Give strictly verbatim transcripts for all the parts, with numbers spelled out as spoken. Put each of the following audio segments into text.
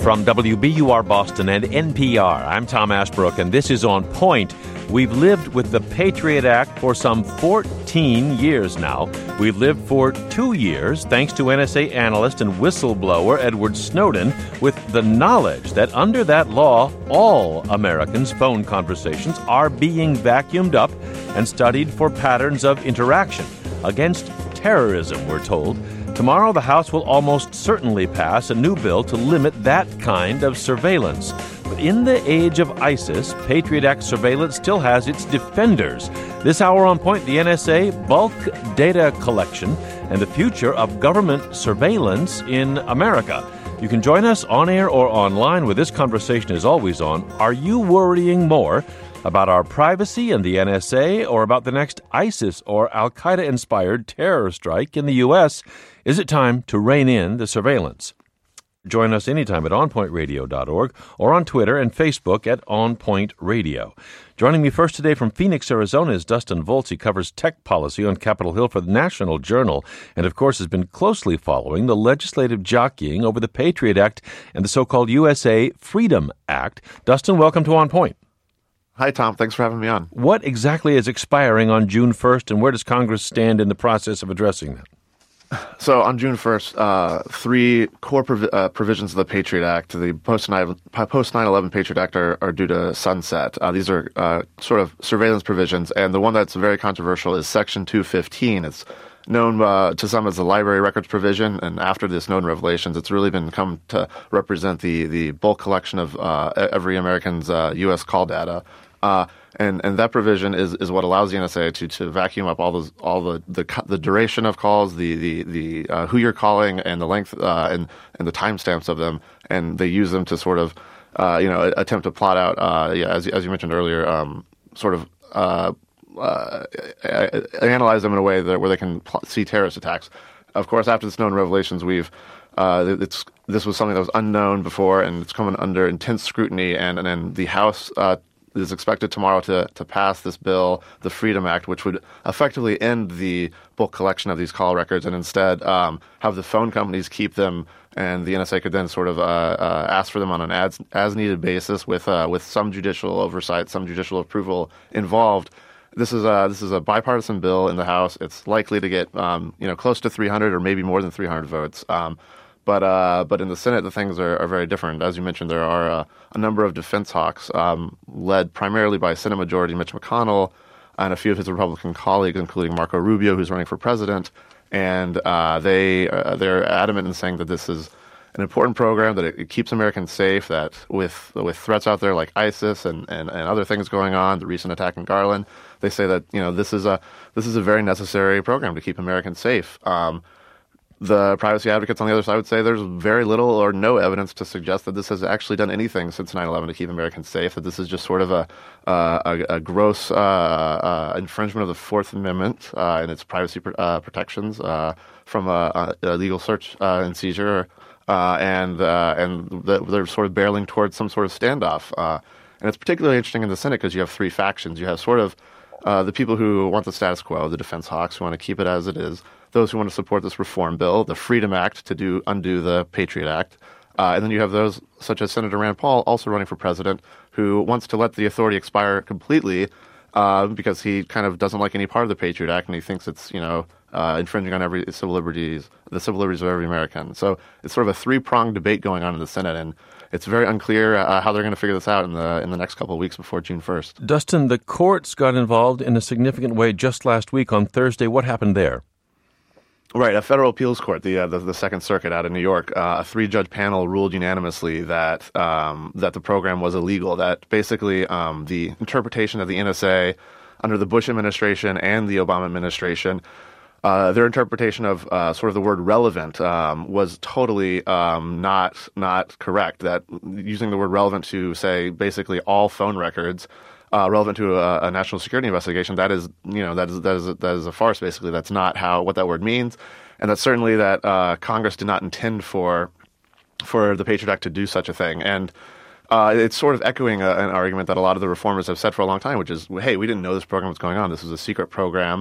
From W B U R Boston and N P R, I'm Tom Ashbrook, and this is On Point. We've lived with the Patriot Act for some fourteen years now. We've lived for two years, thanks to N S A analyst and whistleblower Edward Snowden, with the knowledge that under that law, all Americans' phone conversations are being vacuumed up and studied for patterns of interaction against terrorism, we're told. Tomorrow, the House will almost certainly pass a new bill to limit that kind of surveillance. But in the age of ISIS, Patriot Act surveillance still has its defenders. This hour on Point, the N S A, bulk data collection, and the future of government surveillance in America. You can join us on air or online, where this conversation is always on. Are you worrying more about our privacy and the N S A, or about the next ISIS or Al-Qaeda-inspired terror strike in the U S? Is it time to rein in the surveillance? Join us anytime at on point radio dot org or on Twitter and Facebook at OnPoint Radio. Joining me first today from Phoenix, Arizona is Dustin Volz. He covers tech policy on Capitol Hill for the National Journal and, of course, has been closely following the legislative jockeying over the Patriot Act and the so-called U S A Freedom Act. Dustin, welcome to On Point. Hi, Tom. Thanks for having me on. What exactly is expiring on June first, and where does Congress stand in the process of addressing that? So on June first, uh, three core provi- uh, provisions of the Patriot Act, the post nine eleven Patriot Act, are, are due to sunset. Uh, these are uh, sort of surveillance provisions, and the one that's very controversial is Section two fifteen. It's known uh, to some as the library records provision, and after the Snowden revelations, it's really been come to represent the, the bulk collection of uh, every American's uh, U S call data. Uh, and, and that provision is, is what allows the N S A to, to vacuum up all those all the, the the duration of calls, the the the uh, who you're calling, and the length uh, and and the timestamps of them, and they use them to sort of uh, you know attempt to plot out uh, yeah as as you mentioned earlier, um, sort of uh, uh, analyze them in a way that where they can pl- see terrorist attacks. Of course, after the Snowden revelations, we've uh, it's this was something that was unknown before, and it's coming under intense scrutiny, and and then the House Uh, is expected tomorrow to, to pass this bill, the Freedom Act, which would effectively end the bulk collection of these call records and instead um, have the phone companies keep them, and the N S A could then sort of uh, uh, ask for them on an as, as-needed basis with uh, with some judicial oversight, some judicial approval involved. This is a, this is a bipartisan bill in the House. It's likely to get um, you know close to three hundred or maybe more than three hundred votes. Um, But uh, but in the Senate, the things are, are very different. As you mentioned, there are uh, a number of defense hawks, um, led primarily by Senate Majority Mitch McConnell and a few of his Republican colleagues, including Marco Rubio, who's running for president. And uh, they uh, they're adamant in saying that this is an important program, that it, it keeps Americans safe. That with with threats out there like ISIS and, and, and other things going on, the recent attack in Garland, they say that you know this is a this is a very necessary program to keep Americans safe. Um, The privacy advocates on the other side would say there's very little or no evidence to suggest that this has actually done anything since nine eleven to keep Americans safe, that this is just sort of a, uh, a, a gross uh, uh, infringement of the Fourth Amendment uh, and its privacy pr- uh, protections uh, from a, a legal search uh, and seizure, uh, and uh, and the, they're sort of barreling towards some sort of standoff. Uh, and it's particularly interesting in the Senate because you have three factions. You have sort of uh, the people who want the status quo, the defense hawks who want to keep it as it is, those who want to support this reform bill, the Freedom Act to do undo the Patriot Act. Uh, and then you have those such as Senator Rand Paul, also running for president, who wants to let the authority expire completely uh, because he kind of doesn't like any part of the Patriot Act, and he thinks it's, you know, uh, infringing on every civil liberties, the civil liberties of every American. So it's sort of a three-pronged debate going on in the Senate, and it's very unclear uh, how they're going to figure this out in the in the next couple of weeks before June first. Dustin, the courts got involved in a significant way just last week on Thursday. What happened there? Right, a federal appeals court, the uh, the, the Second Circuit out of New York, uh, a three-judge panel ruled unanimously that um, that the program was illegal. That basically um, the interpretation of the N S A under the Bush administration and the Obama administration, uh, their interpretation of uh, sort of the word relevant um, was totally um, not not correct. That using the word relevant to say basically all phone records. Uh, relevant to a, a national security investigation, that is, you know, that is that is a, that is a farce. Basically, that's not how what that word means, and that's certainly that uh, Congress did not intend for for the Patriot Act to do such a thing. And uh, it's sort of echoing a, an argument that a lot of the reformers have said for a long time, which is, hey, we didn't know this program was going on. This was a secret program.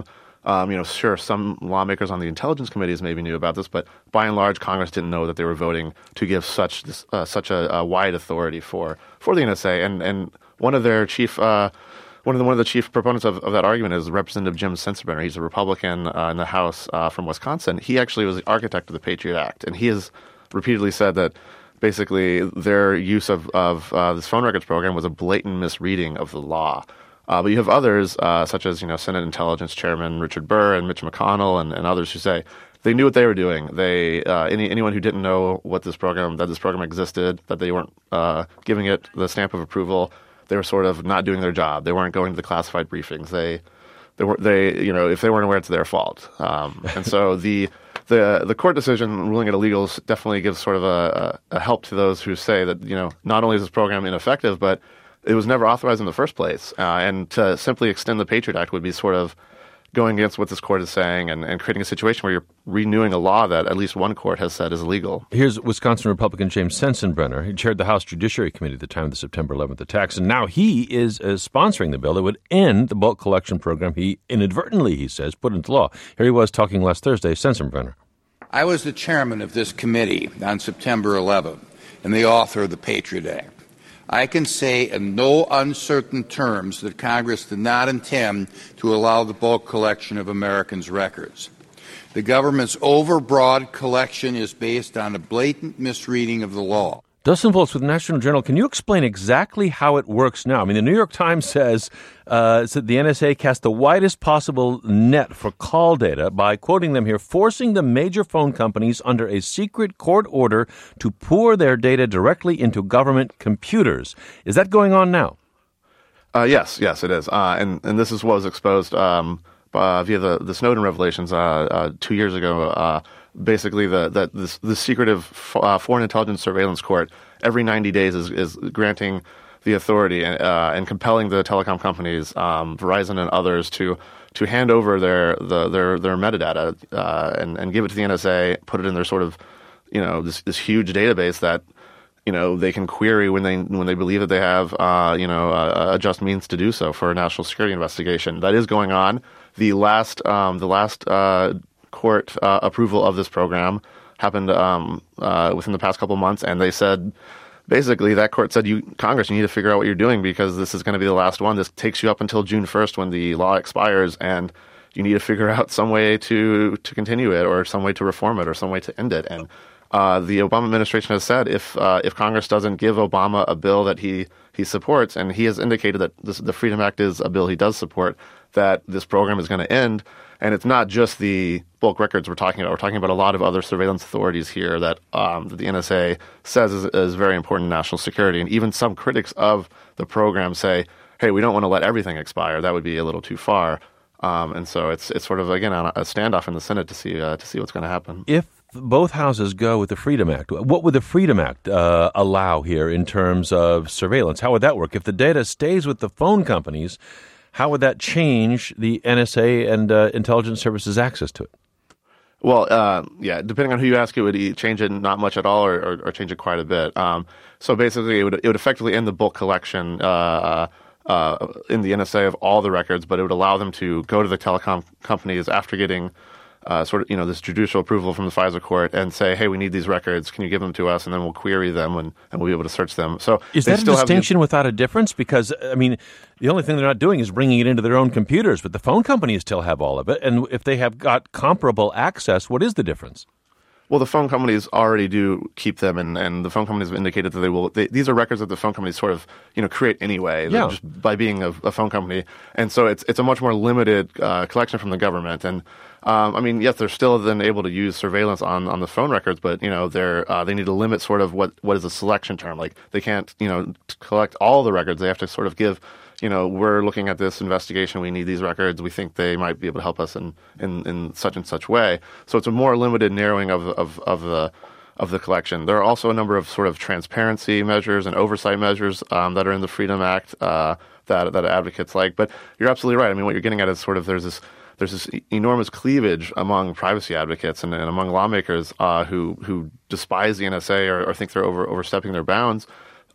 Um, you know, sure, some lawmakers on the intelligence committees maybe knew about this, but by and large, Congress didn't know that they were voting to give such this, uh, such a, a wide authority for for the N S A. And and one of their chief uh, one of the one of the chief proponents of, of that argument is Representative Jim Sensenbrenner. He's a Republican uh, in the House uh, from Wisconsin. He actually was the architect of the Patriot Act, and he has repeatedly said that basically their use of of uh, this phone records program was a blatant misreading of the law. Uh, but you have others, uh, such as, you know, Senate Intelligence Chairman Richard Burr and Mitch McConnell and, and others who say they knew what they were doing. They uh, any anyone who didn't know what this program that this program existed, that they weren't uh, giving it the stamp of approval, they were sort of not doing their job. They weren't going to the classified briefings. They they were they you know if they weren't aware, it's their fault. Um, and so the the the court decision ruling it illegal definitely gives sort of a, a help to those who say that, you know, not only is this program ineffective, but it was never authorized in the first place. Uh, and to simply extend the Patriot Act would be sort of going against what this court is saying and, and creating a situation where you're renewing a law that at least one court has said is illegal. Here's Wisconsin Republican James Sensenbrenner. He chaired the House Judiciary Committee at the time of the September eleventh attacks, and now he is uh, sponsoring the bill that would end the bulk collection program he inadvertently, he says, put into law. Here he was talking last Thursday. Sensenbrenner. I was the chairman of this committee on September eleventh and the author of the Patriot Act. I can say in no uncertain terms that Congress did not intend to allow the bulk collection of Americans' records. The government's overbroad collection is based on a blatant misreading of the law. Dustin Volz with National Journal. Can you explain exactly how it works now? I mean, the New York Times says uh, said the N S A cast the widest possible net for call data by, quoting them here, forcing the major phone companies under a secret court order to pour their data directly into government computers. Is that going on now? Uh, yes, yes, it is. Uh, and, and this is what was exposed um, uh, via the, the Snowden revelations uh, uh, two years ago. Uh, basically, the, the, this, the secretive uh, Foreign Intelligence Surveillance Court every ninety days is, is granting the authority uh, and compelling the telecom companies, um, Verizon and others, to to hand over their the, their their metadata uh, and and give it to the N S A, put it in their sort of, you know, this this huge database that, you know, they can query when they when they believe that they have uh, you know a, a just means to do so for a national security investigation. That is going on. The last um, the last uh, court uh, approval of this program happened um, uh, within the past couple of months, and they said, basically, that court said, "You Congress, you need to figure out what you're doing because this is going to be the last one. This takes you up until June first when the law expires, and you need to figure out some way to to continue it, or some way to reform it, or some way to end it." And uh, the Obama administration has said, if uh, if Congress doesn't give Obama a bill that he he supports, and he has indicated that this, the Freedom Act is a bill he does support, that this program is going to end. And it's not just the bulk records we're talking about. We're talking about a lot of other surveillance authorities here that, um, that the N S A says is, is very important national security. And even some critics of the program say, hey, we don't want to let everything expire. That would be a little too far. Um, and so it's it's sort of, again, a standoff in the Senate to see uh, to see what's going to happen. If both houses go with the Freedom Act, what would the Freedom Act uh, allow here in terms of surveillance? How would that work? If the data stays with the phone companies, how would that change the N S A and uh, intelligence services access to it? Well, uh, yeah, depending on who you ask, it would change it not much at all, or, or, or change it quite a bit. Um, so basically, it would it would effectively end the bulk collection uh, uh, in the N S A of all the records, but it would allow them to go to the telecom companies after getting uh, sort of, you know, this judicial approval from the FISA court and say, hey, we need these records. Can you give them to us? And then we'll query them and, and we'll be able to search them. So is that a distinction without a difference? Because, I mean, the only thing they're not doing is bringing it into their own computers, but the phone companies still have all of it. And if they have got comparable access, what is the difference? Well, the phone companies already do keep them, and, and the phone companies have indicated that they will. They, these are records that the phone companies sort of, you know, create anyway, yeah. just by being a, a phone company, and so it's it's a much more limited uh, collection from the government. And um, I mean, yes, they're still then able to use surveillance on, on the phone records, but you know, they're uh, they need to limit sort of what, what is a selection term. Like they can't, you know, collect all the records. They have to sort of give. You know, we're looking at this investigation. We need these records. We think they might be able to help us in, in, in such and such way. So it's a more limited narrowing of of of the of the collection. There are also a number of sort of transparency measures and oversight measures um, that are in the Freedom Act uh, that that advocates like. But you're absolutely right. I mean, what you're getting at is sort of there's this there's this enormous cleavage among privacy advocates and, and among lawmakers uh, who who despise the N S A or, or think they're over overstepping their bounds.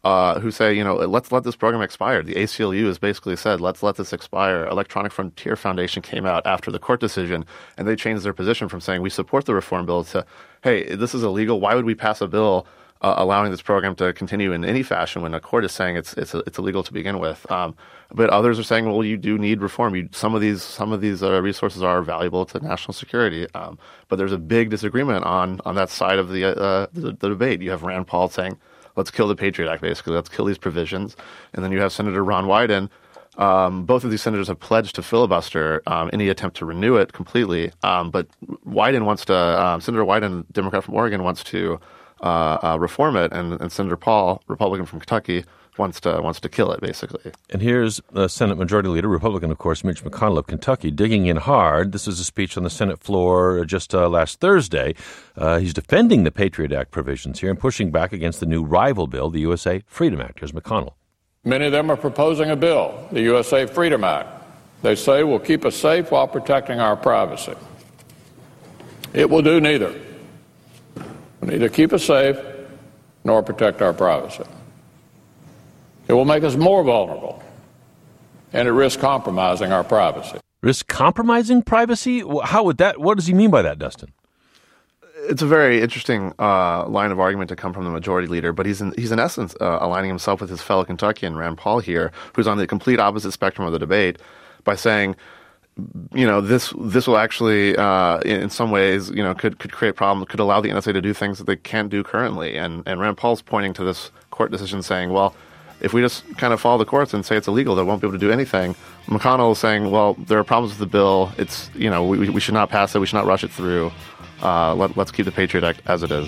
uh, who say, you know, let's let this program expire. The A C L U has basically said, let's let this expire. Electronic Frontier Foundation came out after the court decision, and they changed their position from saying we support the reform bill to, hey, this is illegal. Why would we pass a bill uh, allowing this program to continue in any fashion when a court is saying it's it's it's illegal to begin with? Um, but others are saying, well, you do need reform. You, some of these some of these uh, resources are valuable to national security. Um, but there's a big disagreement on on that side of the, uh, the the debate. You have Rand Paul saying, let's kill the Patriot Act, basically. Let's kill these provisions. And then you have Senator Ron Wyden. Um, both of these senators have pledged to filibuster um, any attempt to renew it completely. Um, but Wyden wants to, um, Senator Wyden, Democrat from Oregon, wants to uh, uh, reform it. And, and Senator Paul, Republican from Kentucky, wants to wants to kill it, basically. And here's uh, Senate Majority Leader, Republican, of course, Mitch McConnell of Kentucky, digging in hard. This was a speech on the Senate floor just uh, last Thursday. Uh, he's defending the Patriot Act provisions here and pushing back against the new rival bill, the U S A Freedom Act. Here's McConnell. Many of them are proposing a bill, the U S A Freedom Act. They say will keep us safe while protecting our privacy. It will do neither. It will neither keep us safe nor protect our privacy. It will make us more vulnerable, and it risks compromising our privacy. Risk compromising privacy? How would that? What does he mean by that, Dustin? It's a very interesting uh, line of argument to come from the majority leader, but he's in, he's in essence uh, aligning himself with his fellow Kentuckian, Rand Paul here, who's on the complete opposite spectrum of the debate, by saying, you know, this this will actually, uh, in, in some ways, you know, could could create problems, could allow the N S A to do things that they can't do currently. And, and Rand Paul's pointing to this court decision saying, well, if we just kind of follow the courts and say it's illegal, they won't be able to do anything. McConnell is saying, well, there are problems with the bill. It's, you know, we, we should not pass it. We should not rush it through. Uh, let, let's keep the Patriot Act as it is.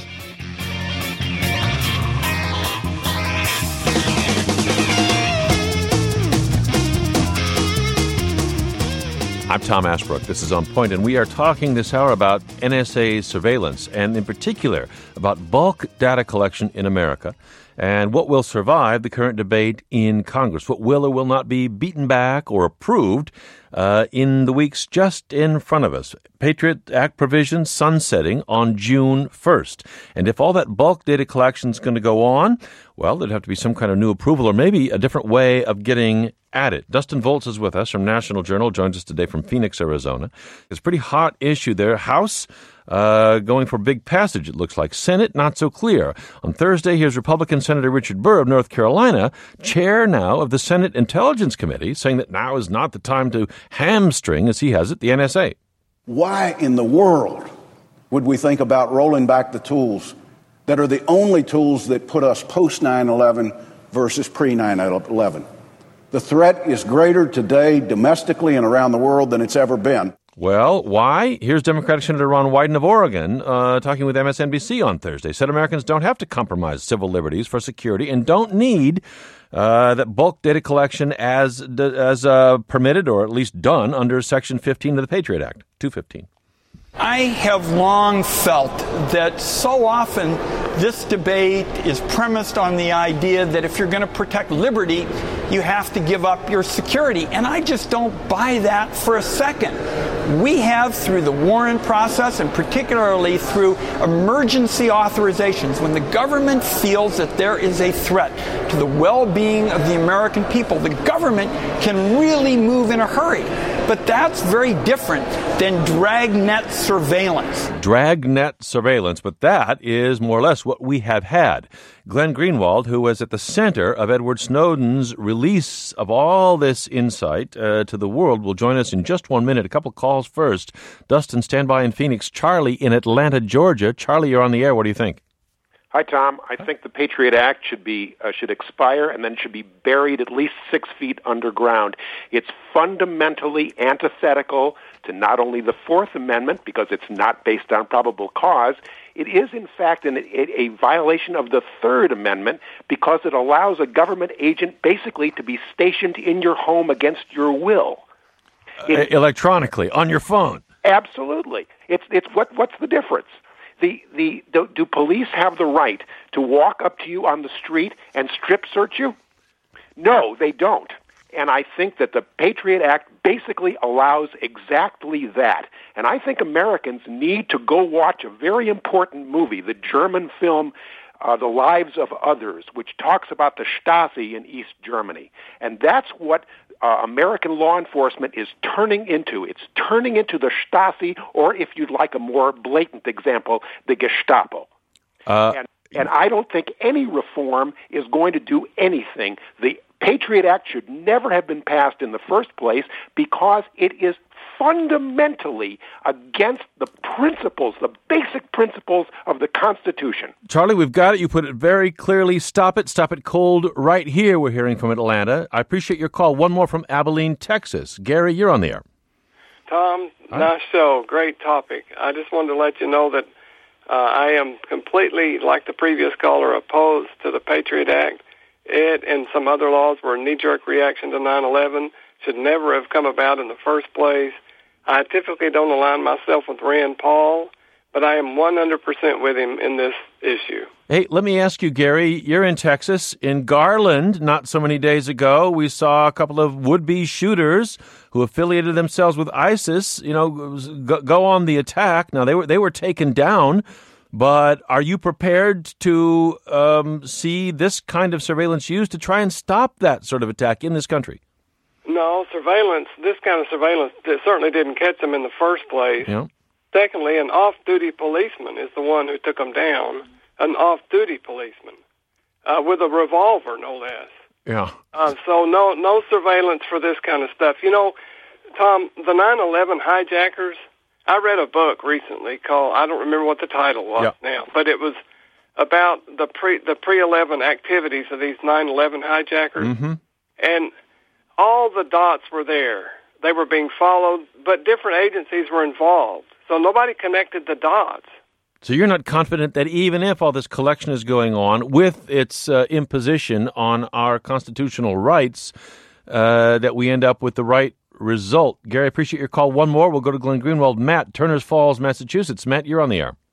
I'm Tom Ashbrook. This is On Point, and we are talking this hour about N S A surveillance, and in particular about bulk data collection in America, and what will survive the current debate in Congress, what will or will not be beaten back or approved uh, in the weeks just in front of us. Patriot Act provisions sunsetting on June first. And if all that bulk data collection is going to go on, well, there'd have to be some kind of new approval or maybe a different way of getting at it. Dustin Volz is with us from National Journal, joins us today from Phoenix, Arizona. It's a pretty hot issue there. House uh, going for big passage, it looks like. Senate, not so clear. On Thursday, here's Republican Senator Richard Burr of North Carolina, chair now of the Senate Intelligence Committee, saying that now is not the time to hamstring, as he has it, the N S A. Why in the world would we think about rolling back the tools that are the only tools that put us post nine eleven versus pre nine eleven? The threat is greater today domestically and around the world than it's ever been. Well, why? Here's Democratic Senator Ron Wyden of Oregon uh, talking with M S N B C on Thursday. Said Americans don't have to compromise civil liberties for security and don't need uh, that bulk data collection as as uh, permitted or at least done under Section fifteen of the Patriot Act, two fifteen. I have long felt that so often this debate is premised on the idea that if you're going to protect liberty, you have to give up your security. And I just don't buy that for a second. We have, through the Warren process, and particularly through emergency authorizations, when the government feels that there is a threat to the well-being of the American people, the government can really move in a hurry. But that's very different than dragnet surveillance. Dragnet surveillance, but that is more or less what we have had. Glenn Greenwald, who was at the center of Edward Snowden's release of all this insight uh, to the world, will join us in just one minute. A couple calls first. Dustin, stand by in Phoenix. Charlie in Atlanta, Georgia. Charlie, you're on the air. What do you think? Hi, Tom. I think the Patriot Act should be uh, should expire and then should be buried at least six feet underground. It's fundamentally antithetical to not only the Fourth Amendment, because it's not based on probable cause, it is, in fact, an, a, a violation of the Third Amendment because it allows a government agent basically to be stationed in your home against your will. It, uh, electronically, on your phone. Absolutely. It's it's what what's the difference? The, the, do, do police have the right to walk up to you on the street and strip search you? No, they don't. And I think that the Patriot Act basically allows exactly that. And I think Americans need to go watch a very important movie, the German film uh, The Lives of Others, which talks about the Stasi in East Germany. And that's what uh, American law enforcement is turning into. It's turning into the Stasi, or if you'd like a more blatant example, the Gestapo. Uh, and, and I don't think any reform is going to do anything. The Patriot Act should never have been passed in the first place because it is fundamentally against the principles, the basic principles of the Constitution. Charlie, we've got it. You put it very clearly. Stop it. Stop it cold right here. We're hearing from Atlanta. I appreciate your call. One more from Abilene, Texas. Gary, you're on the air. Tom, Hi. nice show. Great topic. I just wanted to let you know that uh, I am completely, like the previous caller, opposed to the Patriot Act. It and some other laws were a knee-jerk reaction to nine eleven, should never have come about in the first place. I typically don't align myself with Rand Paul, but I am one hundred percent with him in this issue. Hey, let me ask you, Gary, you're in Texas. In Garland, not so many days ago, we saw a couple of would-be shooters who affiliated themselves with ISIS, you know, go on the attack. Now, they were they were taken down. But are you prepared to um, see this kind of surveillance used to try and stop that sort of attack in this country? No, surveillance, this kind of surveillance certainly didn't catch them in the first place. Yeah. Secondly, an off-duty policeman is the one who took them down, an off-duty policeman, uh, with a revolver, no less. Yeah. Uh, so no, no surveillance for this kind of stuff. You know, Tom, the nine eleven hijackers, I read a book recently called, I don't remember what the title was yep. now, but it was about the pre the pre eleven activities of these nine eleven hijackers. Mm-hmm. And all the dots were there. They were being followed, but different agencies were involved. So nobody connected the dots. So you're not confident that even if all this collection is going on with its uh, imposition on our constitutional rights, uh, that we end up with the right result. Gary, I appreciate your call. One more. We'll go to Glenn Greenwald. Matt, Turners Falls, Massachusetts. Matt, you're on the air.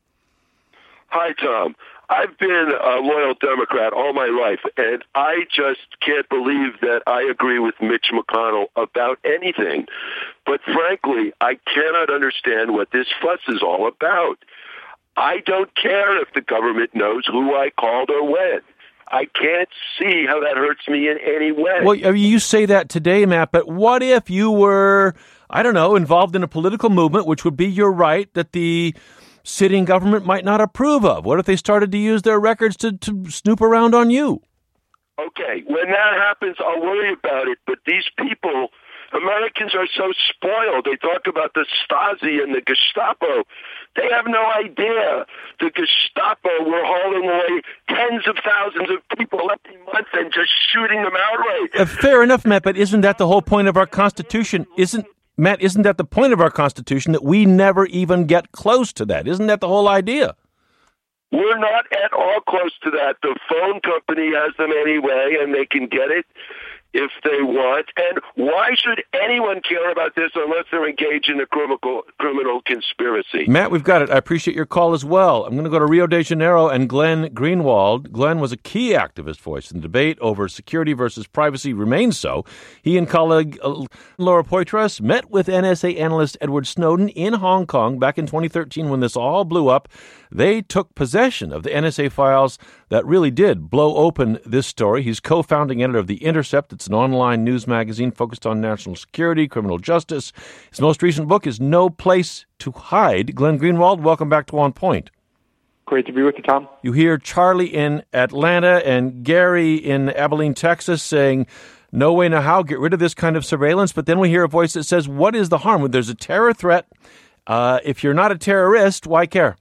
Hi, Tom. I've been a loyal Democrat all my life, and I just can't believe that I agree with Mitch McConnell about anything. But frankly, I cannot understand what this fuss is all about. I don't care if the government knows who I called or when. I can't see how that hurts me in any way. Well, you say that today, Matt, but what if you were, I don't know, involved in a political movement, which would be your right, that the sitting government might not approve of? What if they started to use their records to, to snoop around on you? Okay, when that happens, I'll worry about it. But these people, Americans are so spoiled. They talk about the Stasi and the Gestapo. They have no idea the Gestapo were hauling away tens of thousands of people every month and just shooting them outright. Uh, fair enough, Matt, but isn't that the whole point of our Constitution? Isn't Matt, isn't that the point of our Constitution, that we never even get close to that? Isn't that the whole idea? We're not at all close to that. The phone company has them anyway, and they can get it if they want. And why should anyone care about this unless they're engaged in a criminal criminal conspiracy? Matt, we've got it. I appreciate your call as well. I'm going to go to Rio de Janeiro and Glenn Greenwald. Glenn was a key activist voice in the debate over security versus privacy, remains so. He and colleague uh, Laura Poitras met with N S A analyst Edward Snowden in Hong Kong back in twenty thirteen when this all blew up. They took possession of the N S A files that really did blow open this story. He's co-founding editor of The Intercept. It's an online news magazine focused on national security, criminal justice. His most recent book is No Place to Hide. Glenn Greenwald, welcome back to On Point. Great to be with you, Tom. You hear Charlie in Atlanta and Gary in Abilene, Texas saying, no way, no how, get rid of this kind of surveillance. But then we hear a voice that says, what is the harm? When there's a terror threat, uh, if you're not a terrorist, why care?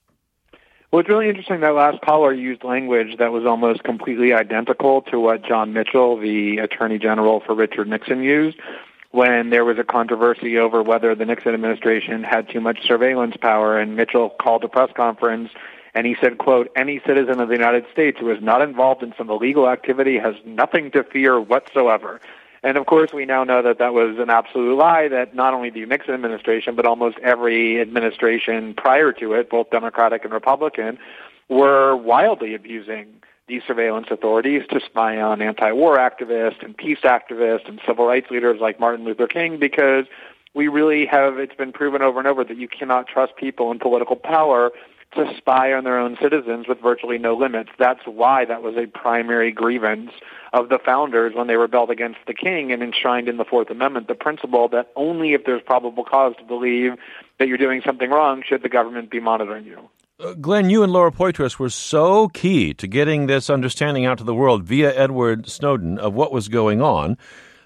Well, it's really interesting that last caller used language that was almost completely identical to what John Mitchell, the Attorney General for Richard Nixon, used when there was a controversy over whether the Nixon administration had too much surveillance power. And Mitchell called a press conference and he said, quote, any citizen of the United States who is not involved in some illegal activity has nothing to fear whatsoever. And, of course, we now know that that was an absolute lie, that not only the Nixon administration, but almost every administration prior to it, both Democratic and Republican, were wildly abusing these surveillance authorities to spy on anti-war activists and peace activists and civil rights leaders like Martin Luther King, because we really have, it's been proven over and over that you cannot trust people in political power to spy on their own citizens with virtually no limits. That's why that was a primary grievance of the founders when they rebelled against the king and enshrined in the Fourth Amendment the principle that only if there's probable cause to believe that you're doing something wrong should the government be monitoring you. Uh, Glenn, you and Laura Poitras were so key to getting this understanding out to the world via Edward Snowden of what was going on.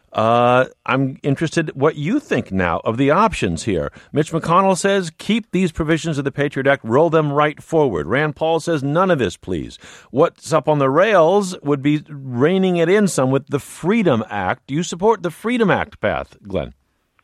Uh, I'm interested what you think now of the options here. Mitch McConnell says keep these provisions of the Patriot Act, roll them right forward. Rand Paul says none of this, please. What's up on the rails would be reining it in some with the Freedom Act. Do you support the Freedom Act path, Glenn?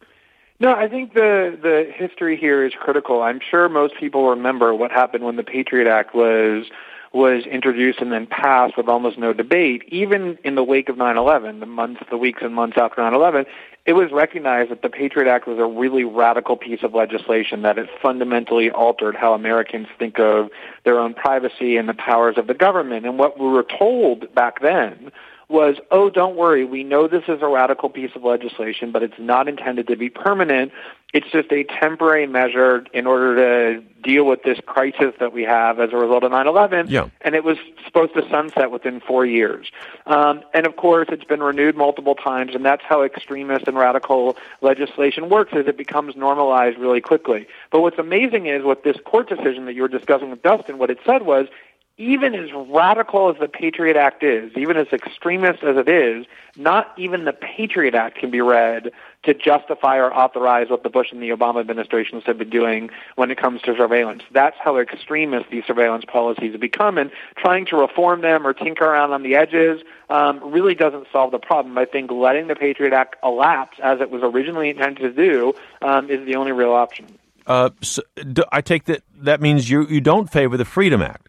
No, I think the, the history here is critical. I'm sure most people remember what happened when the Patriot Act was was introduced and then passed with almost no debate. Even in the wake of nine eleven, the months, the weeks and months after nine eleven, it was recognized that the Patriot Act was a really radical piece of legislation, that it fundamentally altered how Americans think of their own privacy and the powers of the government. And what we were told back then was, oh, don't worry, we know this is a radical piece of legislation, but it's not intended to be permanent. It's just a temporary measure in order to deal with this crisis that we have as a result of nine eleven, yeah. And it was supposed to sunset within four years. Um, and, of course, it's been renewed multiple times, and that's how extremist and radical legislation works, is it becomes normalized really quickly. But what's amazing is what this court decision that you were discussing with Dustin, what it said was, even as radical as the Patriot Act is, even as extremist as it is, not even the Patriot Act can be read to justify or authorize what the Bush and the Obama administrations have been doing when it comes to surveillance. That's how extremist these surveillance policies have become, and trying to reform them or tinker around on the edges um, really doesn't solve the problem. I think letting the Patriot Act elapse as it was originally intended to do um, is the only real option. Uh, so, do, I take that that means you, you don't favor the Freedom Act.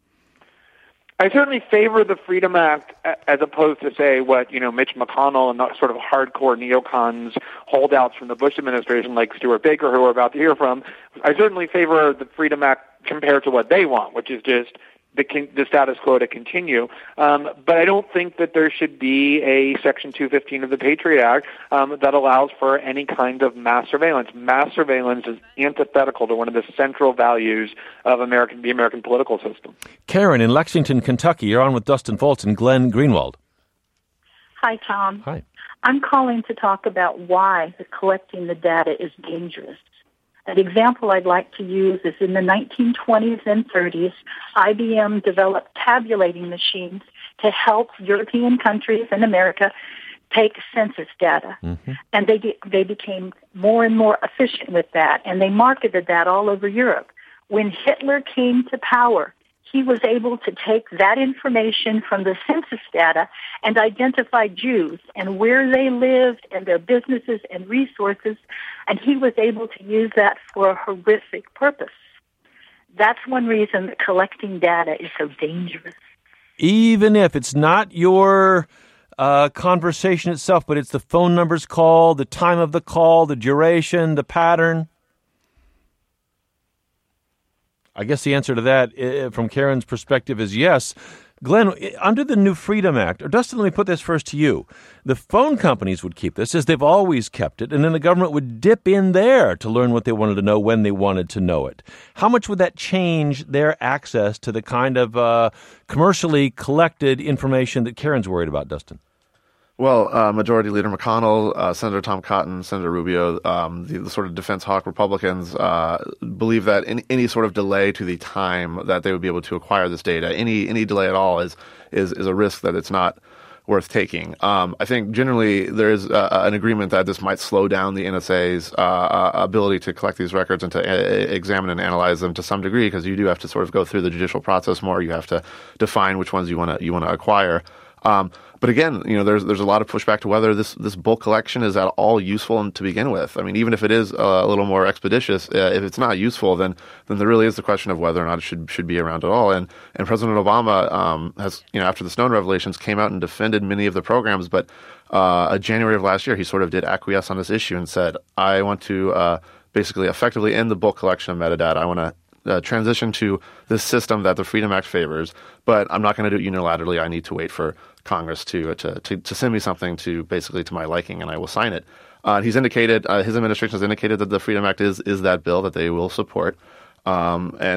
I certainly favor the Freedom Act as opposed to, say, what, you know, Mitch McConnell and sort of hardcore neocons holdouts from the Bush administration like Stuart Baker, who we're about to hear from. I certainly favor the Freedom Act compared to what they want, which is just the, the status quo to continue. Um, but I don't think that there should be a Section two fifteen of the Patriot Act um, that allows for any kind of mass surveillance. Mass surveillance is antithetical to one of the central values of American, the American political system. Karen in Lexington, Kentucky, you're on with Dustin Foltz and Glenn Greenwald. Hi, Tom. Hi. I'm calling to talk about why the collecting the data is dangerous. An example I'd like to use is in the nineteen twenties and thirties, I B M developed tabulating machines to help European countries and America take census data. Mm-hmm. And they they became more and more efficient with that, and they marketed that all over Europe. When Hitler came to power, he was able to take that information from the census data and identify Jews and where they lived and their businesses and resources, and he was able to use that for a horrific purpose. That's one reason that collecting data is so dangerous. Even if it's not your uh, conversation itself, but it's the phone numbers called, the time of the call, the duration, the pattern? I guess the answer to that, from Karen's perspective, is yes. Glenn, under the new Freedom Act, or Dustin, let me put this first to you. The phone companies would keep this, as they've always kept it, and then the government would dip in there to learn what they wanted to know when they wanted to know it. How much would that change their access to the kind of uh, commercially collected information that Karen's worried about, Dustin? Well, uh, Majority Leader McConnell, uh, Senator Tom Cotton, Senator Rubio, um, the, the sort of defense hawk Republicans uh, believe that any, any sort of delay to the time that they would be able to acquire this data, any any delay at all, is is is a risk that it's not worth taking. Um, I think generally there is uh, an agreement that this might slow down the N S A's uh, ability to collect these records and to a- examine and analyze them to some degree, because you do have to sort of go through the judicial process more. You have to define which ones you want to you want to acquire. Um, but again, you know, there's there's a lot of pushback to whether this, this bulk collection is at all useful to begin with. I mean, even if it is a little more expeditious, uh, if it's not useful, then then there really is the question of whether or not it should should be around at all. And and President Obama um, has, you know, after the Snowden revelations, came out and defended many of the programs. But uh, January of last year, he sort of did acquiesce on this issue and said, I want to uh, basically effectively end the bulk collection of metadata. I want to Uh, transition to this system that the Freedom Act favors, but I'm not going to do it unilaterally. I need to wait for Congress to, to to to send me something to basically to my liking, and I will sign it. Uh, he's indicated, uh, his administration has indicated that the Freedom Act is is that bill that they will support, um, and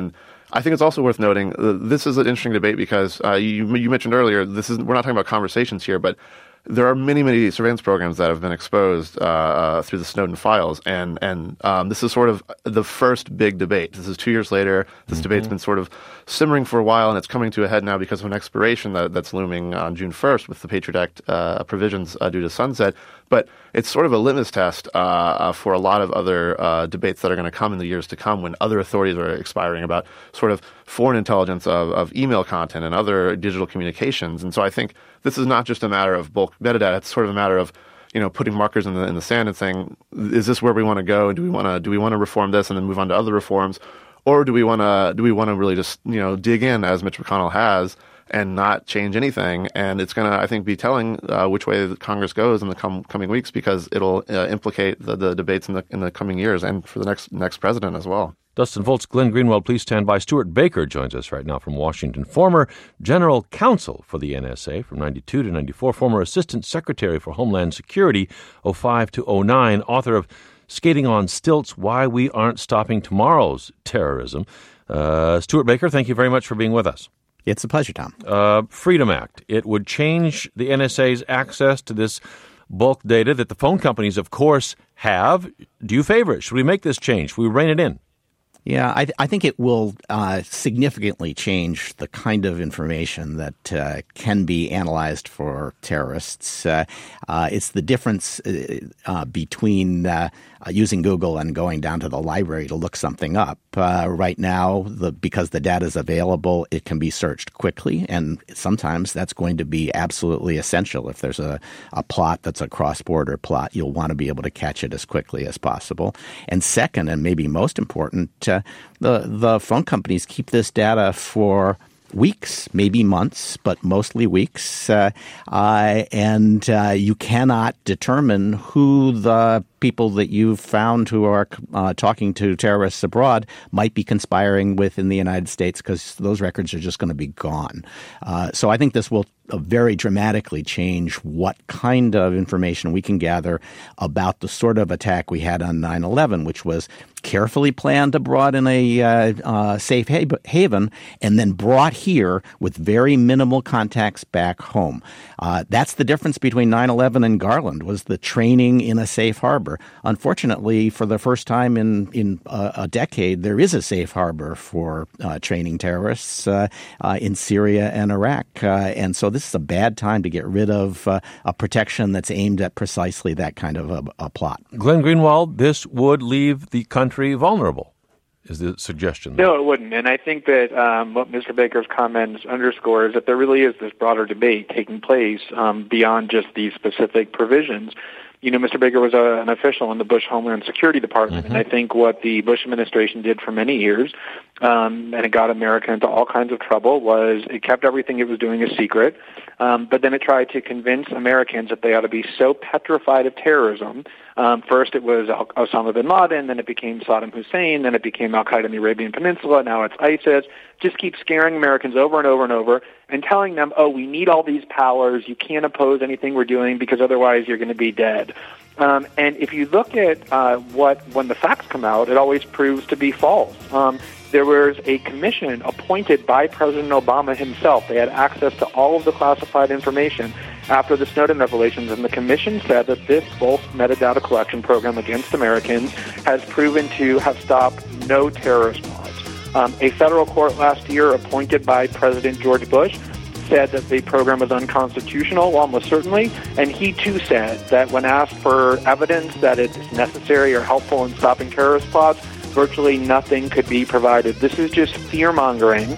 I think it's also worth noting uh, this is an interesting debate because uh, you, you mentioned earlier this is we're not talking about conversations here, but there are many, many surveillance programs that have been exposed uh, uh, through the Snowden files, and and um, this is sort of the first big debate. This is two years later. This mm-hmm. debate's been sort of simmering for a while, and it's coming to a head now because of an expiration that, that's looming on June first with the Patriot Act uh, provisions uh, due to sunset. But it's sort of a litmus test uh, uh, for a lot of other uh, debates that are going to come in the years to come when other authorities are expiring about sort of foreign intelligence of, of email content and other digital communications. And so I think this is not just a matter of bulk metadata. It's sort of a matter of, you know, putting markers in the in the sand and saying, is this where we want to go? And do we want to do we want to reform this and then move on to other reforms, or do we want to do we want to really just, you know, dig in as Mitch McConnell has and not change anything? And it's going to, I think, be telling uh, which way the Congress goes in the com- coming weeks because it'll uh, implicate the, the debates in the in the coming years and for the next next president as well. Dustin Foltz, Glenn Greenwald, please stand by. Stuart Baker joins us right now from Washington. Former General Counsel for the N S A from ninety-two to ninety-four, former Assistant Secretary for Homeland Security oh five to oh nine, author of Skating on Stilts, Why We Aren't Stopping Tomorrow's Terrorism. Uh, Stuart Baker, thank you very much for being with us. It's a pleasure, Tom. Uh, Freedom Act. It would change the N S A's access to this bulk data that the phone companies, of course, have. Do you favor it? Should we make this change? Should we rein it in? Yeah, I, th- I think it will uh, significantly change the kind of information that uh, can be analyzed for terrorists. Uh, uh, it's the difference uh, uh, between uh, uh, using Google and going down to the library to look something up. Uh, right now, the, because the data is available, it can be searched quickly, and sometimes that's going to be absolutely essential. If there's a, a plot that's a cross-border plot, you'll want to be able to catch it as quickly as possible. And second, and maybe most important, uh, the the phone companies keep this data for weeks, maybe months, but mostly weeks, uh, uh, and uh, you cannot determine who the people that you've found who are uh, talking to terrorists abroad might be conspiring with in the United States because those records are just going to be gone. Uh, so I think this will uh, very dramatically change what kind of information we can gather about the sort of attack we had on nine eleven, which was carefully planned abroad in a uh, uh, safe ha- haven and then brought here with very minimal contacts back home. Uh, that's the difference between nine eleven and Garland, was the training in a safe harbor. Unfortunately, for the first time in, in a, a decade, there is a safe harbor for uh, training terrorists uh, uh, in Syria and Iraq. Uh, and so this is a bad time to get rid of uh, a protection that's aimed at precisely that kind of a, a plot. Glenn Greenwald, this would leave the country vulnerable, is the suggestion. No, it wouldn't. And I think that um, what Mister Baker's comments underscore is that there really is this broader debate taking place um, beyond just these specific provisions. You know, Mister Baker was a, an official in the Bush Homeland Security Department, mm-hmm. and I think what the Bush administration did for many years, um, and it got America into all kinds of trouble, was it kept everything it was doing a secret, um, but then it tried to convince Americans that they ought to be so petrified of terrorism. Um, first it was Osama bin Laden, then it became Saddam Hussein, then it became Al-Qaeda in the Arabian Peninsula, now it's ISIS. Just keep scaring Americans over and over and over and telling them, oh, we need all these powers, you can't oppose anything we're doing because otherwise you're going to be dead. Um, and if you look at uh, what, when the facts come out, it always proves to be false. Um, there was a commission appointed by President Obama himself. They had access to all of the classified information after the Snowden revelations, and the commission said that this bulk metadata collection program against Americans has proven to have stopped no terrorist plots. Um, a federal court last year appointed by President George Bush said that the program was unconstitutional, almost certainly, and he too said that when asked for evidence that it's necessary or helpful in stopping terrorist plots, virtually nothing could be provided. This is just fear-mongering.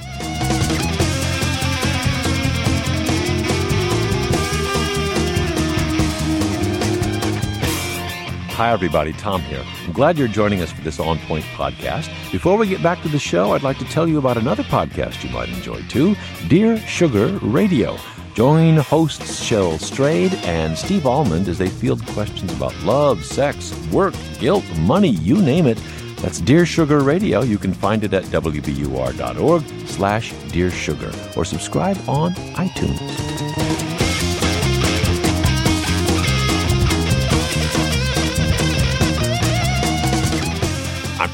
Hi, everybody. Tom here. I'm glad you're joining us for this On Point podcast. Before we get back to the show, I'd like to tell you about another podcast you might enjoy, too, Dear Sugar Radio. Join hosts Cheryl Strayed and Steve Almond as they field questions about love, sex, work, guilt, money, you name it. That's Dear Sugar Radio. You can find it at W B U R dot org slash Dear Sugar or subscribe on iTunes.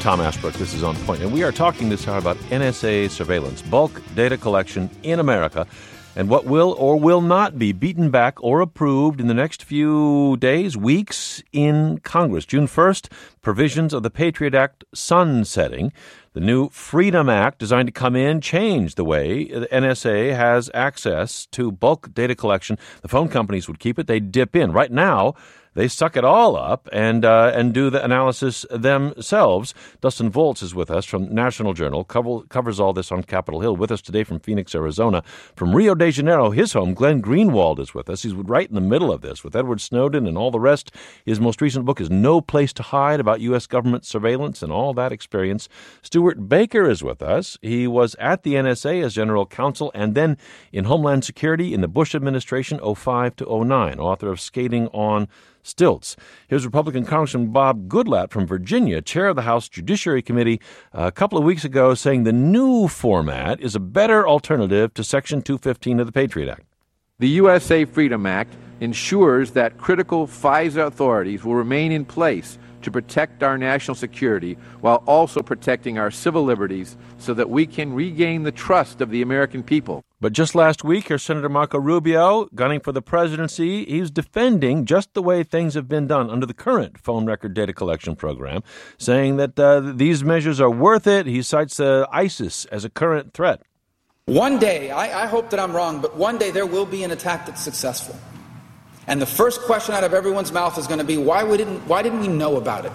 Tom Ashbrook. This is On Point, and we are talking this hour about N S A surveillance, bulk data collection in America, and what will or will not be beaten back or approved in the next few days, weeks in Congress. June first, provisions of the Patriot Act sunsetting. The new Freedom Act, designed to come in, change the way the N S A has access to bulk data collection. The phone companies would keep it. They dip in. Right now, they suck it all up and uh, and do the analysis themselves. Dustin Volz is with us from National Journal, cover, covers all this on Capitol Hill. With us today from Phoenix, Arizona. From Rio de Janeiro, his home, Glenn Greenwald is with us. He's right in the middle of this with Edward Snowden and all the rest. His most recent book is No Place to Hide, about U S government surveillance and all that experience. Stuart Baker is with us. He was at the N S A as general counsel and then in Homeland Security in the Bush administration, oh five to oh nine, author of Skating on Stilts. Here's Republican Congressman Bob Goodlatte from Virginia, chair of the House Judiciary Committee, a couple of weeks ago saying the new format is a better alternative to Section two fifteen of the Patriot Act. The U S A Freedom Act ensures that critical FISA authorities will remain in place to protect our national security while also protecting our civil liberties so that we can regain the trust of the American people. But just last week, here's Senator Marco Rubio, gunning for the presidency. He's defending just the way things have been done under the current phone record data collection program, saying that uh, these measures are worth it. He cites uh, ISIS as a current threat. One day, I, I hope that I'm wrong, but one day there will be an attack that's successful. And the first question out of everyone's mouth is going to be, why, we didn't, why didn't we know about it?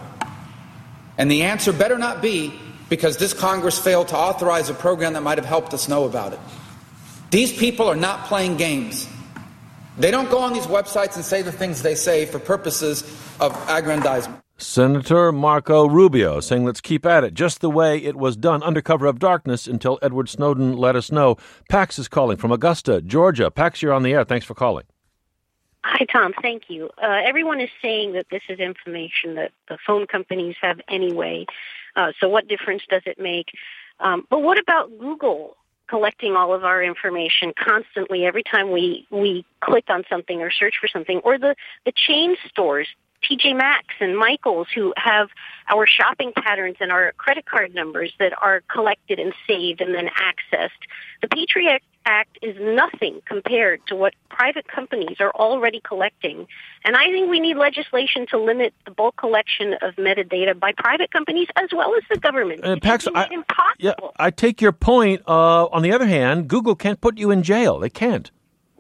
And the answer better not be because this Congress failed to authorize a program that might have helped us know about it. These people are not playing games. They don't go on these websites and say the things they say for purposes of aggrandizement. Senator Marco Rubio saying let's keep at it just the way it was done under cover of darkness until Edward Snowden let us know. Pax is calling from Augusta, Georgia. Pax, you're on the air. Thanks for calling. Hi, Tom. Thank you. Uh, everyone is saying that this is information that the phone companies have anyway. Uh, so what difference does it make? Um, but what about Google collecting all of our information constantly every time we, we click on something or search for something? Or the, the chain stores, T J Maxx and Michaels, who have our shopping patterns and our credit card numbers that are collected and saved and then accessed. The Patriot Act is nothing compared to what private companies are already collecting. And I think we need legislation to limit the bulk collection of metadata by private companies as well as the government. Uh, Pax, I, yeah, I take your point. Uh, on the other hand, Google can't put you in jail. They can't.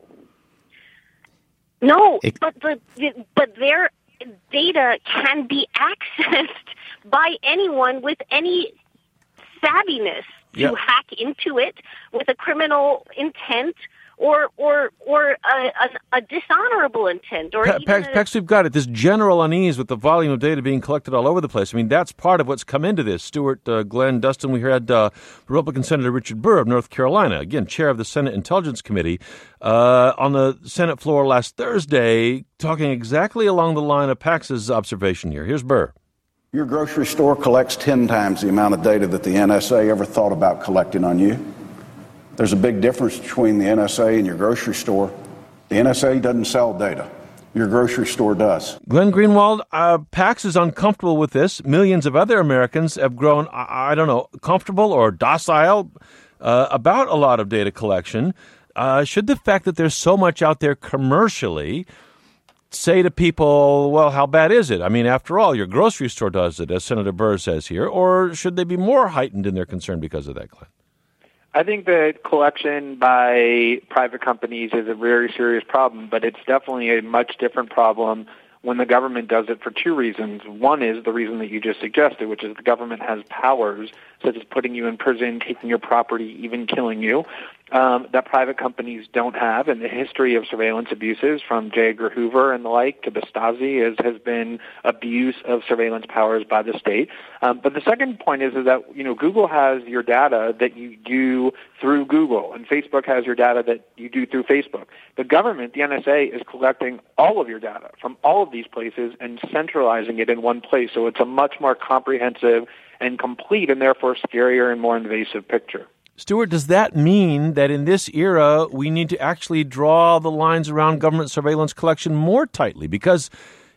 No, it, but the, but their data can be accessed by anyone with any savviness to yeah. hack into it with a criminal intent or or or a, a, a dishonorable intent. Or pa- Pax, a- Pax, we've got it. This general unease with the volume of data being collected all over the place. I mean, that's part of what's come into this. Stuart, uh, Glenn, Dustin, we had uh, Republican Senator Richard Burr of North Carolina, again, chair of the Senate Intelligence Committee, uh, on the Senate floor last Thursday, talking exactly along the line of Pax's observation here. Here's Burr. Your grocery store collects ten times the amount of data that the N S A ever thought about collecting on you. There's a big difference between the N S A and your grocery store. The N S A doesn't sell data. Your grocery store does. Glenn Greenwald, uh, Pax is uncomfortable with this. Millions of other Americans have grown, I, I don't know, comfortable or docile uh, about a lot of data collection. Uh, should the fact that there's so much out there commercially say to people, well, how bad is it? I mean, after all, your grocery store does it, as Senator Burr says here. Or should they be more heightened in their concern because of that, Glenn? I think that collection by private companies is a very serious problem, but it's definitely a much different problem when the government does it for two reasons. One is the reason that you just suggested, which is the government has powers, such as putting you in prison, taking your property, even killing you, um, that private companies don't have. And the history of surveillance abuses, from J. Edgar Hoover and the like to Benghazi, is, has been abuse of surveillance powers by the state. Um, but the second point is, is that, you know, Google has your data that you do through Google, and Facebook has your data that you do through Facebook. The government, the N S A, is collecting all of your data from all of these places and centralizing it in one place. So it's a much more comprehensive and complete and therefore scarier and more invasive picture. Stuart, does that mean that in this era we need to actually draw the lines around government surveillance collection more tightly? Because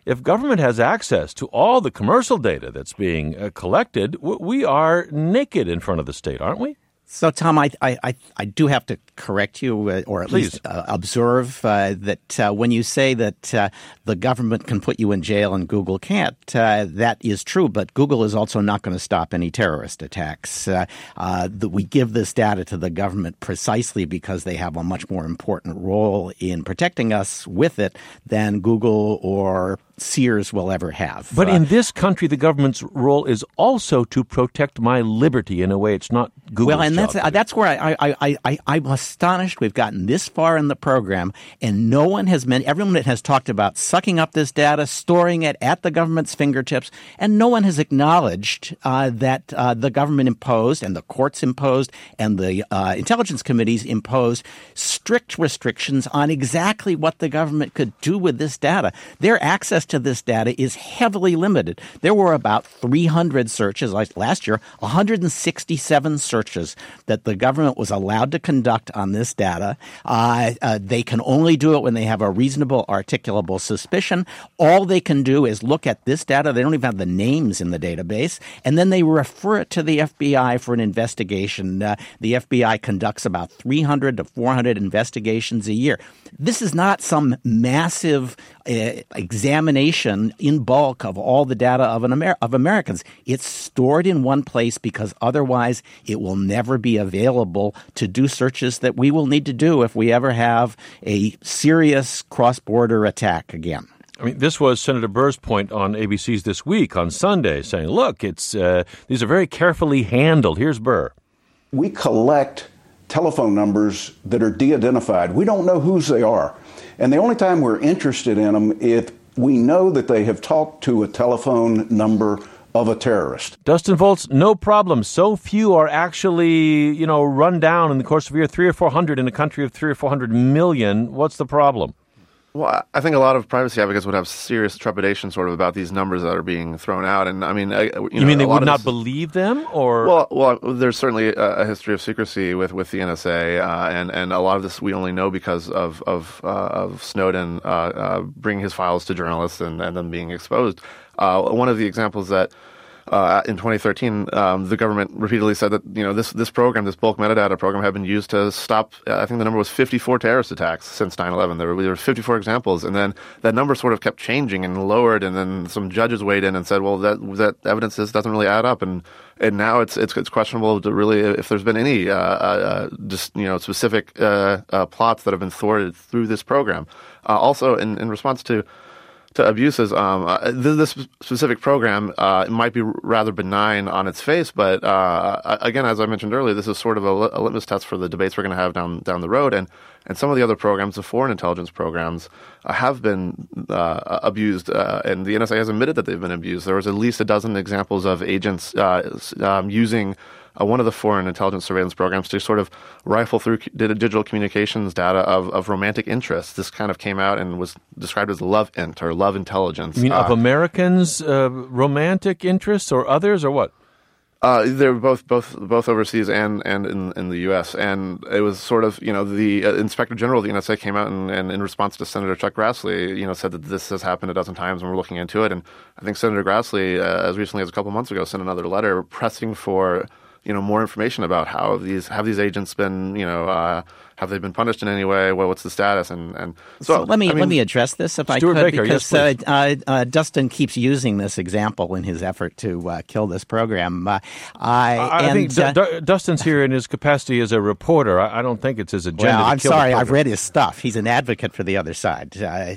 if government has access to all the commercial data that's being uh, collected, w- we are naked in front of the state, aren't we? So, Tom, I I, I do have to correct you, uh, or at Please. least uh, observe uh, that uh, when you say that uh, the government can put you in jail and Google can't, uh, that is true. But Google is also not going to stop any terrorist attacks. Uh, uh, that we give this data to the government precisely because they have a much more important role in protecting us with it than Google or Sears will ever have. But uh, in this country, the government's role is also to protect my liberty in a way it's not Google's Well, and job that's uh, that's where I, I, I, I, I'm astonished we've gotten this far in the program, and no one has meant, everyone has talked about sucking up this data, storing it at the government's fingertips, and no one has acknowledged uh, that uh, the government imposed and the courts imposed and the uh, intelligence committees imposed strict restrictions on exactly what the government could do with this data. Their access to this data is heavily limited. There were about three hundred searches like last year, one hundred sixty-seven searches that the government was allowed to conduct on this data. Uh, uh, they can only do it when they have a reasonable, articulable suspicion. All they can do is look at this data. They don't even have the names in the database. And then they refer it to the F B I for an investigation. Uh, the F B I conducts about three hundred to four hundred investigations a year. This is not some massive uh, examination in bulk of all the data of, an Amer- of Americans. It's stored in one place because otherwise it will never be available to do searches that we will need to do if we ever have a serious cross-border attack again. I mean, this was Senator Burr's point on A B C's This Week on Sunday, saying, look, it's uh, these are very carefully handled. Here's Burr. We collect telephone numbers that are de-identified. We don't know whose they are. And the only time we're interested in them is if we know that they have talked to a telephone number of a terrorist. Dustin Volz, no problem. So few are actually, you know, run down in the course of a year, three or four hundred in a country of three or four hundred million. What's the problem? Well, I think a lot of privacy advocates would have serious trepidation sort of about these numbers that are being thrown out. And I mean, I, you, know, you mean they would not this, believe them, or? Well, well, there's certainly a, a history of secrecy with, with the N S A, uh, and and a lot of this we only know because of of, uh, of Snowden uh, uh, bringing his files to journalists and, and them being exposed. Uh, one of the examples that. Uh, in twenty thirteen, um, the government repeatedly said that, you know, this this program, this bulk metadata program, had been used to stop, uh, I think the number was fifty-four terrorist attacks since nine eleven. There were, there were fifty-four examples, and then that number sort of kept changing and lowered, and then some judges weighed in and said, well, that that evidence this doesn't really add up, and and now it's it's, it's questionable to really if there's been any uh, uh, just you know specific uh, uh, plots that have been thwarted through this program. Uh, also, in, in response to to abuses, um, uh, this specific program uh, might be rather benign on its face, but uh, again, as I mentioned earlier, this is sort of a, a litmus test for the debates we're going to have down down the road, and and some of the other programs, the foreign intelligence programs, uh, have been uh, abused, uh, and the N S A has admitted that they've been abused. There was at least a dozen examples of agents uh, um, using Uh, one of the foreign intelligence surveillance programs to sort of rifle through digital communications data of, of romantic interests. This kind of came out and was described as love int or love intelligence. You mean uh, of Americans' uh, romantic interests or others or what? Uh, they're both both both overseas and and in, in the U S. And it was sort of, you know, the uh, Inspector General of the N S A came out and, and in response to Senator Chuck Grassley, you know, said that this has happened a dozen times and we're looking into it. And I think Senator Grassley, uh, as recently as a couple months ago, sent another letter pressing for you know, more information about how these have these agents been, you know, uh, have they been punished in any way? Well, what's the status? And and so, so let me I mean, let me address this if Stuart I could, Baker, because yes, uh, uh, uh, Dustin keeps using this example in his effort to uh, kill this program. Uh, I, I, and, I think uh, D- D- Dustin's here in his capacity as a reporter. I, I don't think it's his agenda. Well, to I'm kill sorry. the I've program. read his stuff. He's an advocate for the other side. Uh,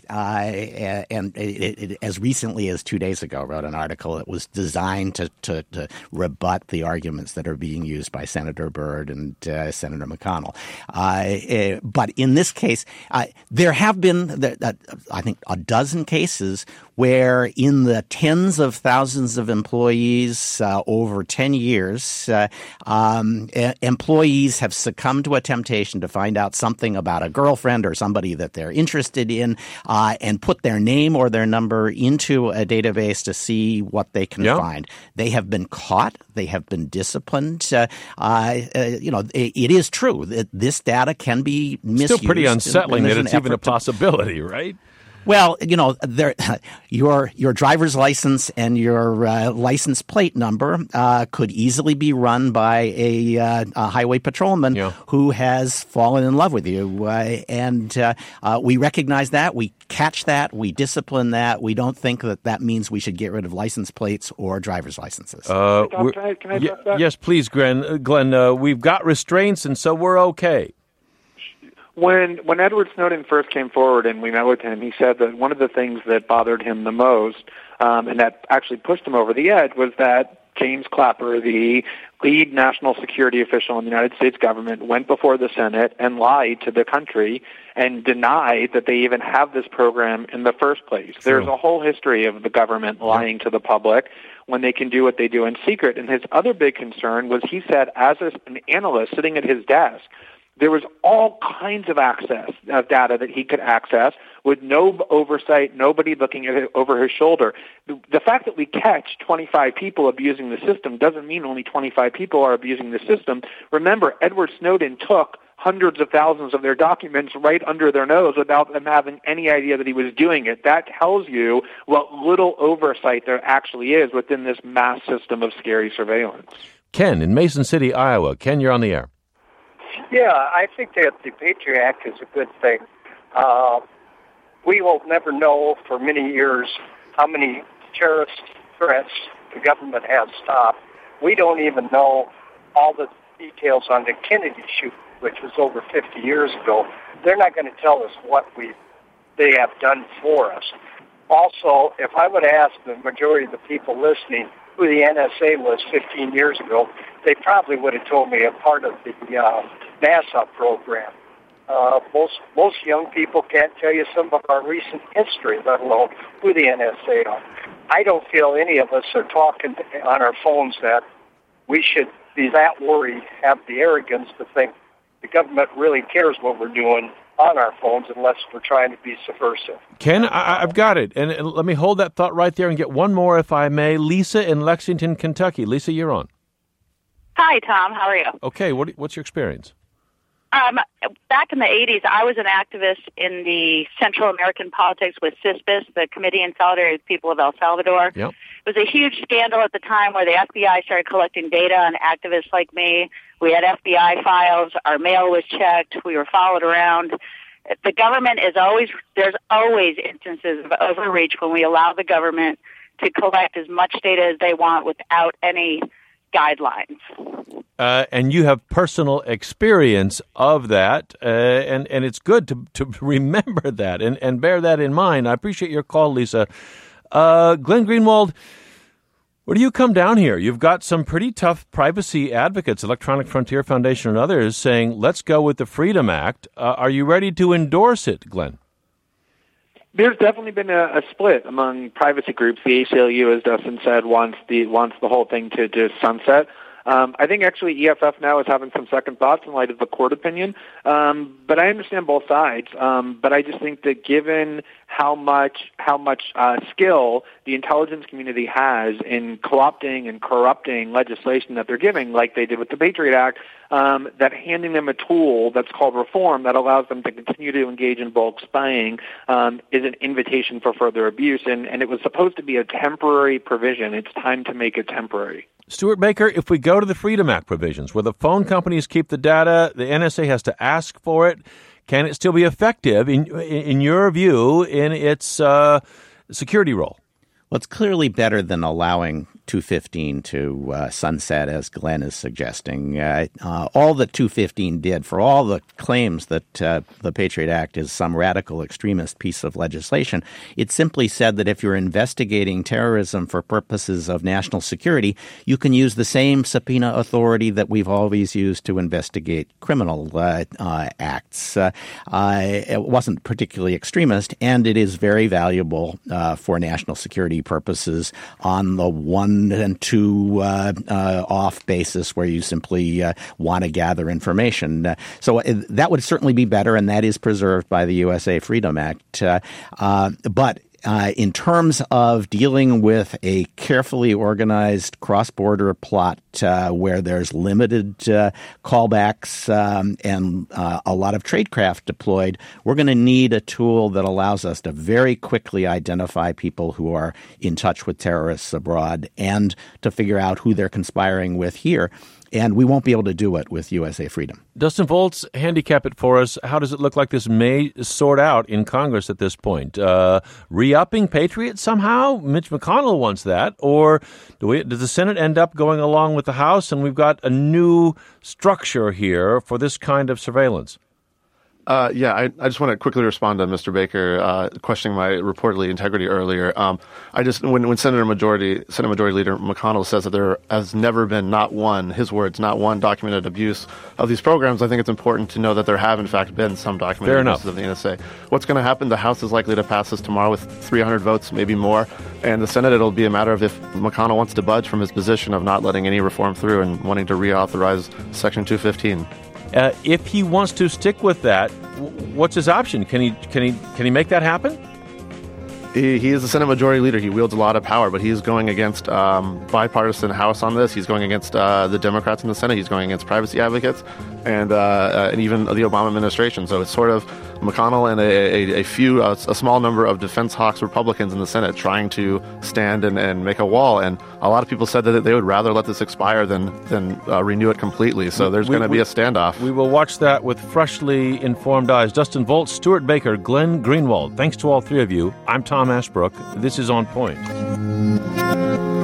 I, and it, it, as recently as two days ago, wrote an article that was designed to, to, to rebut the arguments that are being used by Senator Byrd and uh, Senator McConnell. Uh, but in this case, uh, there have been, uh, I think, a dozen cases where in the tens of thousands of employees uh, over ten years, uh, um, e- employees have succumbed to a temptation to find out something about a girlfriend or somebody that they're interested in uh, and put their name or their number into a database to see what they can yeah. find. They have been caught. They have been disciplined. Uh, uh, you know, it, it is true that this data can be misused. Still pretty unsettling and, that and it's even a to, possibility, right? Well, you know, there, your your driver's license and your uh, license plate number uh, could easily be run by a, uh, a highway patrolman yeah. who has fallen in love with you. Uh, and uh, uh, we recognize that. We catch that. We discipline that. We don't think that that means we should get rid of license plates or driver's licenses. Uh, Tom, can I, can I y- yes, please, Glenn. Uh, Glenn, uh, we've got restraints, and so we're okay. When when Edward Snowden first came forward and we met with him, he said that one of the things that bothered him the most um, and that actually pushed him over the edge was that James Clapper, the lead national security official in the United States government, went before the Senate and lied to the country and denied that they even have this program in the first place. True. There's a whole history of the government lying to the public when they can do what they do in secret. And his other big concern was, he said, as an analyst sitting at his desk, there was all kinds of access of data that he could access with no oversight, nobody looking at it over his shoulder. The, the fact that we catch twenty-five people abusing the system doesn't mean only twenty-five people are abusing the system. Remember, Edward Snowden took hundreds of thousands of their documents right under their nose without them having any idea that he was doing it. That tells you what little oversight there actually is within this mass system of scary surveillance. Ken, in Mason City, Iowa. Ken, you're on the air. Yeah, I think that the Patriot Act is a good thing. Uh, we will never know for many years how many terrorist threats the government has stopped. We don't even know all the details on the Kennedy shoot, which was over fifty years ago. They're not going to tell us what we they have done for us. Also, if I would ask the majority of the people listening who the N S A was fifteen years ago, they probably would have told me a part of the uh, NASA program. Uh, most most young people can't tell you some of our recent history, let alone who the N S A are. I don't feel any of us are talking on our phones that we should be that worried, have the arrogance to think the government really cares what we're doing on our phones unless we're trying to be subversive. Ken, I, I've got it. And, and let me hold that thought right there and get one more, if I may. Lisa in Lexington, Kentucky. Lisa, you're on. Hi, Tom. How are you? Okay. What, what's your experience? Um, back in the eighties, I was an activist in the Central American politics with CISPIS, the Committee in Solidarity with the People of El Salvador. Yep. It was a huge scandal at the time where the F B I started collecting data on activists like me. We had F B I files. Our mail was checked. We were followed around. The government is always, there's always instances of overreach when we allow the government to collect as much data as they want without any guidelines. Uh, and you have personal experience of that, uh, and, and it's good to, to remember that and, and bear that in mind. I appreciate your call, Lisa. Uh, Glenn Greenwald, where do you come down here? You've got some pretty tough privacy advocates, Electronic Frontier Foundation and others, saying, let's go with the Freedom Act. Uh, are you ready to endorse it, Glenn? There's definitely been a, a split among privacy groups. The A C L U, as Dustin said, wants the wants the whole thing to just sunset. Um, I think actually E F F now is having some second thoughts in light of the court opinion. Um, but I understand both sides. Um, but I just think that given how much how much uh, skill the intelligence community has in co-opting and corrupting legislation that they're giving, like they did with the Patriot Act, um, that handing them a tool that's called reform that allows them to continue to engage in bulk spying um, is an invitation for further abuse. And, and it was supposed to be a temporary provision. It's time to make it temporary. Stuart Baker, if we go to the Freedom Act provisions, where the phone companies keep the data, the N S A has to ask for it, can it still be effective, in in your view, in its uh, security role? Well, it's clearly better than allowing two fifteen to uh, sunset, as Glenn is suggesting. Uh, uh, all that two fifteen did, for all the claims that uh, the Patriot Act is some radical extremist piece of legislation, it simply said that if you're investigating terrorism for purposes of national security, you can use the same subpoena authority that we've always used to investigate criminal uh, uh, acts. Uh, uh, it wasn't particularly extremist, and it is very valuable uh, for national security purposes on the one and two uh, uh, off basis where you simply uh, want to gather information. Uh, so uh, that would certainly be better, and that is preserved by the U S A Freedom Act. Uh, uh, but uh, in terms of dealing with a carefully organized cross-border plot uh, where there's limited uh, callbacks um, and uh, a lot of tradecraft deployed, we're going to need a tool that allows us to very quickly identify people who are in touch with terrorists abroad and to figure out who they're conspiring with here. And we won't be able to do it with U S A Freedom. Dustin Volz, handicap it for us. How does it look like this may sort out in Congress at this point? Uh, re-upping Patriot somehow? Mitch McConnell wants that. Or do we, does the Senate end up going along with the House and we've got a new structure here for this kind of surveillance? Uh, yeah, I, I just want to quickly respond to Mister Baker uh, questioning my reportedly integrity earlier. Um, I just when when Senator Majority Senate Majority Leader McConnell says that there has never been not one, his words, not one documented abuse of these programs, I think it's important to know that there have in fact been some documented abuses of the N S A. What's going to happen? The House is likely to pass this tomorrow with three hundred votes, maybe more, and the Senate it'll be a matter of if McConnell wants to budge from his position of not letting any reform through and wanting to reauthorize Section two fifteen. Uh, if he wants to stick with that, what's his option? Can he can he can he make that happen? He, he is the Senate Majority Leader. He wields a lot of power, but he's going against um, bipartisan House on this. He's going against uh, the Democrats in the Senate. He's going against privacy advocates and uh, uh, and even the Obama administration. So it's sort of McConnell and a, a, a few, a, a small number of defense hawks Republicans in the Senate trying to stand and, and make a wall. And a lot of people said that they would rather let this expire than than uh, renew it completely. So there's going to be a standoff. We will watch that with freshly informed eyes. Dustin Volz, Stuart Baker, Glenn Greenwald. Thanks to all three of you. I'm Tom Ashbrook. This is On Point.